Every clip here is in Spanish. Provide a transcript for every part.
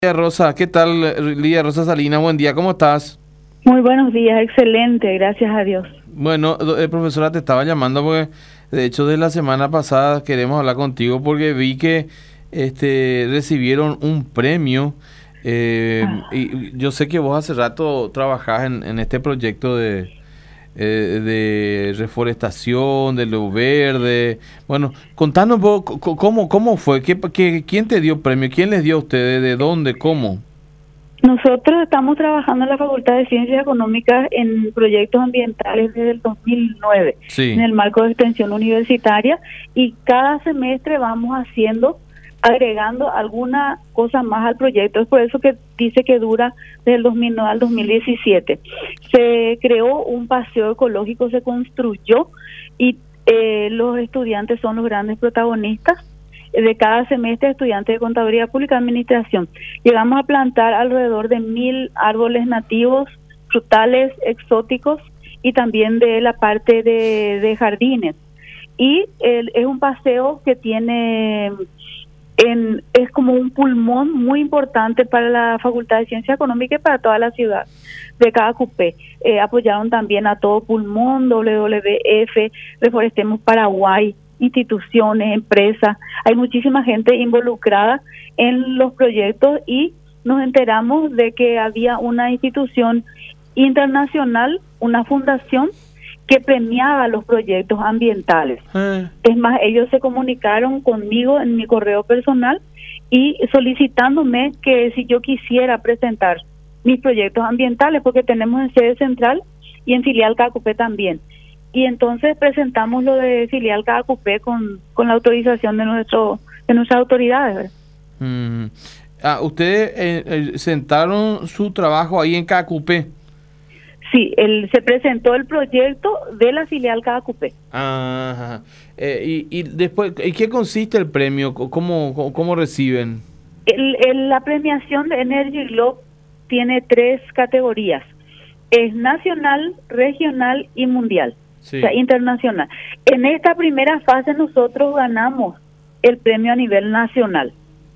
Rosa, ¿qué tal, Lidia Rosa Salina? Buen día, ¿cómo estás? Muy buenos días, excelente, gracias a Dios. Bueno, profesora, te estaba llamando porque, de hecho, de la semana pasada queremos hablar contigo porque vi que recibieron un premio y yo sé que vos hace rato trabajás en este proyecto de reforestación, de lo verde. Bueno, contanos un poco cómo fue, quién te dio premio, quién les dio a ustedes, de dónde, cómo. Nosotros estamos trabajando en la Facultad de Ciencias Económicas en proyectos ambientales desde el 2009, Sí. en el marco de extensión universitaria, y cada semestre vamos agregando alguna cosa más al proyecto. Es por eso que dice que dura desde el 2009 al 2017. Se creó un paseo ecológico, se construyó y los estudiantes son los grandes protagonistas de cada semestre, estudiantes de Contaduría Pública y Administración. Llegamos a plantar alrededor de 1.000 árboles nativos, frutales, exóticos y también de la parte de jardines. Y es un paseo que tiene... es como un pulmón muy importante para la Facultad de Ciencias Económicas y para toda la ciudad de Caacupé. Apoyaron también a Todo Pulmón, WWF, Reforestemos Paraguay, instituciones, empresas. Hay muchísima gente involucrada en los proyectos y nos enteramos de que había una institución internacional, una fundación que premiaba los proyectos ambientales. Es más, ellos se comunicaron conmigo en mi correo personal y solicitándome que si yo quisiera presentar mis proyectos ambientales, porque tenemos en sede central y en filial Caacupé también. Y entonces presentamos lo de filial Caacupé con la autorización de nuestras autoridades. Ustedes sentaron su trabajo ahí en Caacupé. Sí, se presentó el proyecto de la filial Caacupé. Ajá. Y después, ¿en qué consiste el premio? ¿Cómo reciben? La premiación de Energy Globe tiene 3 categorías. Es nacional, regional y mundial. Sí. O sea, internacional. En esta primera fase nosotros ganamos el premio a nivel nacional.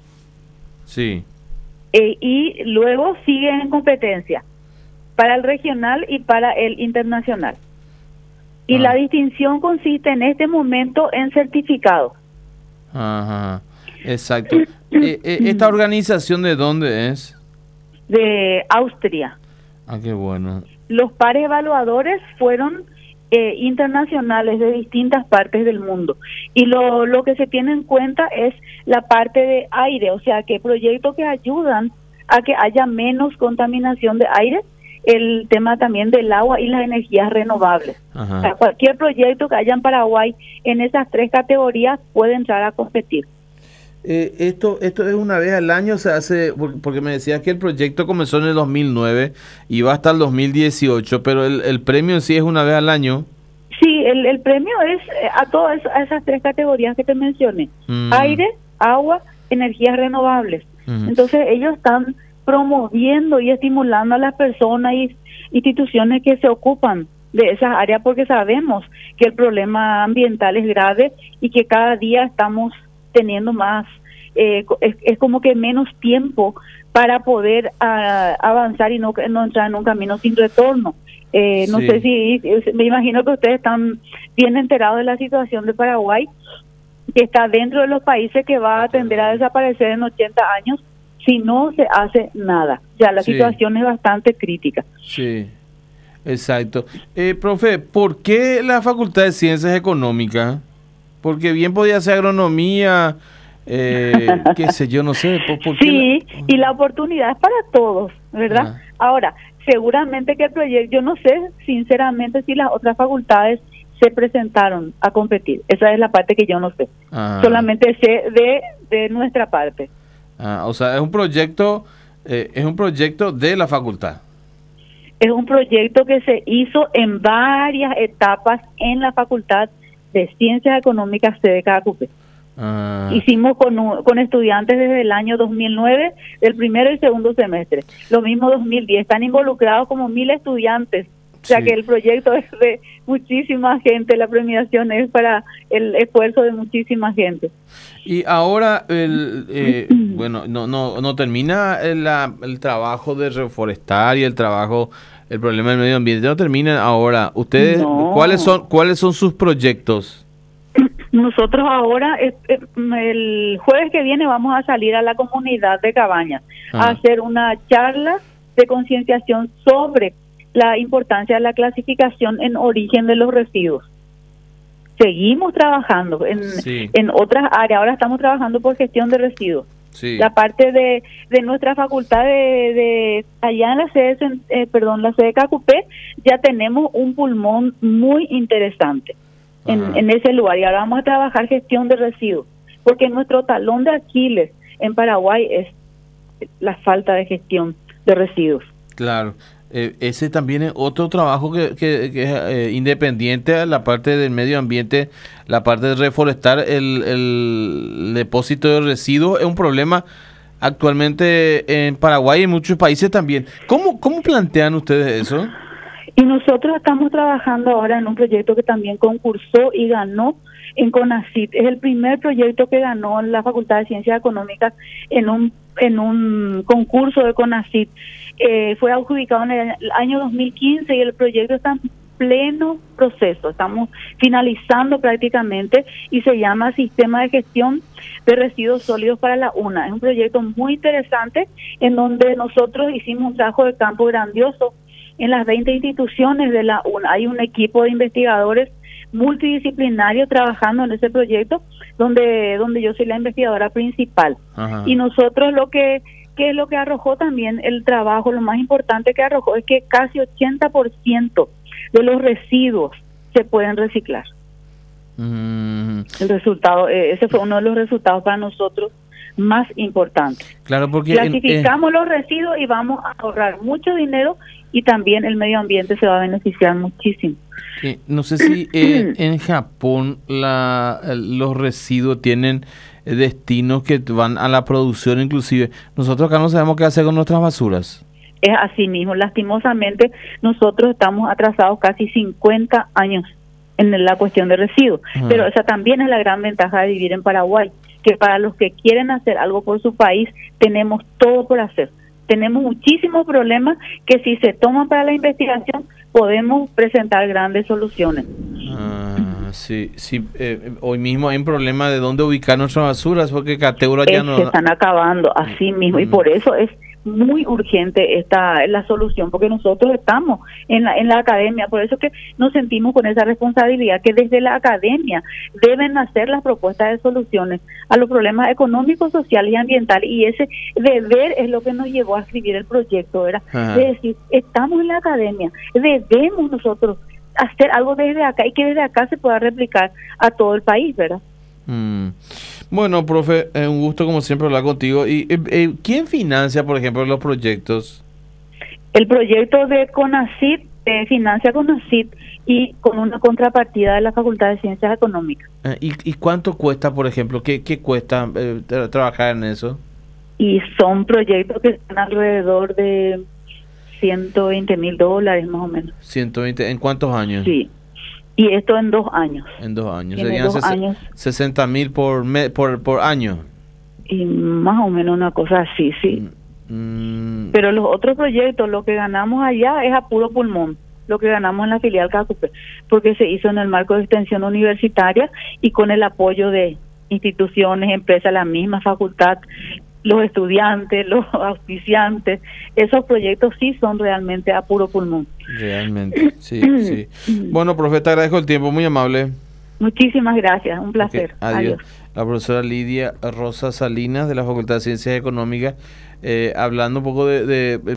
Sí. Y luego sigue en competencia para el regional y para el internacional. Y la distinción consiste en este momento en certificado. Ajá, exacto. ¿Esta organización de dónde es? De Austria. Ah, qué bueno. Los pares evaluadores fueron internacionales de distintas partes del mundo. Y lo que se tiene en cuenta es la parte de aire, o sea, que proyectos que ayudan a que haya menos contaminación de aire, el tema también del agua y las energías renovables. O sea, cualquier proyecto que haya en Paraguay en esas 3 categorías puede entrar a competir. Esto es una vez al año, se hace, porque me decías que el proyecto comenzó en el 2009 y va hasta el 2018, pero el premio en sí es una vez al año. Sí, el premio es a esas 3 categorías que te mencioné: aire, agua, energías renovables. Entonces ellos están promoviendo y estimulando a las personas y instituciones que se ocupan de esas áreas, porque sabemos que el problema ambiental es grave y que cada día estamos teniendo más, es como que menos tiempo para poder avanzar y no entrar en un camino sin retorno. No sé si, me imagino que ustedes están bien enterados de la situación de Paraguay, que está dentro de los países que va a tender a desaparecer en 80 años si no se hace nada. Ya la situación es bastante crítica. Sí, exacto. Profe, ¿por qué la Facultad de Ciencias Económicas? Porque bien podía ser agronomía, qué sé yo, no sé. ¿Por qué sí, y la oportunidad es para todos, ¿verdad? Ahora, seguramente que el proyecto, yo no sé sinceramente si las otras facultades se presentaron a competir. Esa es la parte que yo no sé. Solamente sé de nuestra parte. O sea, es un proyecto de la facultad. Es un proyecto que se hizo en varias etapas en la Facultad de Ciencias Económicas de Caacupé. Hicimos con estudiantes desde el año 2009, del primero y segundo semestre. Lo mismo 2010. Están involucrados como 1.000 estudiantes. O sea que el proyecto es de muchísima gente, la premiación es para el esfuerzo de muchísima gente. Y ahora Bueno, no termina el trabajo de reforestar y el problema del medio ambiente, no termina ahora. Ustedes, No. ¿cuáles son sus proyectos? Nosotros ahora, el jueves que viene, vamos a salir a la comunidad de Cabañas a hacer una charla de concienciación sobre la importancia de la clasificación en origen de los residuos. Seguimos trabajando en otras áreas. Ahora estamos trabajando por gestión de residuos. Sí. La parte de nuestra facultad de allá en la sede, la sede Cacupé, ya tenemos un pulmón muy interesante en ese lugar. Y ahora vamos a trabajar gestión de residuos, porque nuestro talón de Aquiles en Paraguay es la falta de gestión de residuos. Claro. Ese también es otro trabajo que es independiente a la parte del medio ambiente, la parte de reforestar el depósito de residuos. Es un problema actualmente en Paraguay y en muchos países también. ¿Cómo plantean ustedes eso? Y nosotros estamos trabajando ahora en un proyecto que también concursó y ganó en CONACYT. Es el primer proyecto que ganó en la Facultad de Ciencias Económicas en un concurso de CONACYT. Fue adjudicado en el año 2015 y el proyecto está en pleno proceso. Estamos finalizando prácticamente y se llama Sistema de Gestión de Residuos Sólidos para la UNA. Es un proyecto muy interesante en donde nosotros hicimos un trabajo de campo grandioso en las 20 instituciones de la UNA. Hay un equipo de investigadores multidisciplinario trabajando en ese proyecto donde yo soy la investigadora principal. Ajá. Y nosotros ¿qué es lo que arrojó también el trabajo? Lo más importante que arrojó es que casi 80% de los residuos se pueden reciclar. El resultado, ese fue uno de los resultados para nosotros más importantes. Claro, porque clasificamos los residuos y vamos a ahorrar mucho dinero y también el medio ambiente se va a beneficiar muchísimo. No sé si en Japón los residuos tienen destinos que van a la producción inclusive. Nosotros acá no sabemos qué hacer con nuestras basuras. Es así mismo. Lastimosamente, nosotros estamos atrasados casi 50 años en la cuestión de residuos. Pero esa también es la gran ventaja de vivir en Paraguay, que para los que quieren hacer algo por su país, tenemos todo por hacer. Tenemos muchísimos problemas que si se toman para la investigación, podemos presentar grandes soluciones. Sí. Hoy mismo hay un problema de dónde ubicar nuestras basuras, porque Cateuro ya no... Se están acabando, así mismo, y por eso es muy urgente la solución, porque nosotros estamos en la academia, por eso que nos sentimos con esa responsabilidad, que desde la academia deben hacer las propuestas de soluciones a los problemas económicos, sociales y ambientales, y ese deber es lo que nos llevó a escribir el proyecto, ¿verdad? Es decir, estamos en la academia, debemos nosotros hacer algo desde acá y que desde acá se pueda replicar a todo el país, ¿verdad? Bueno, profe, un gusto como siempre hablar contigo. ¿Y quién financia, por ejemplo, los proyectos? El proyecto de CONACYT financia CONACYT y con una contrapartida de la Facultad de Ciencias Económicas. ¿Y cuánto cuesta, por ejemplo? ¿Qué cuesta trabajar en eso? Y son proyectos que están alrededor de $120,000 más o menos. 120, ¿en cuántos años? Sí. Y esto en 2 años. En 2 años. Serían 60,000 por año. Y más o menos una cosa así, sí. Pero los otros proyectos, lo que ganamos allá es a puro pulmón, lo que ganamos en la filial Cacupé, porque se hizo en el marco de extensión universitaria y con el apoyo de instituciones, empresas, la misma facultad, los estudiantes, los auspiciantes. Esos proyectos sí son realmente a puro pulmón. Realmente, sí. Bueno, profe, te agradezco el tiempo, muy amable. Muchísimas gracias, un placer. Okay, adiós. La profesora Lidia Rosa Salinas de la Facultad de Ciencias Económicas, hablando un poco de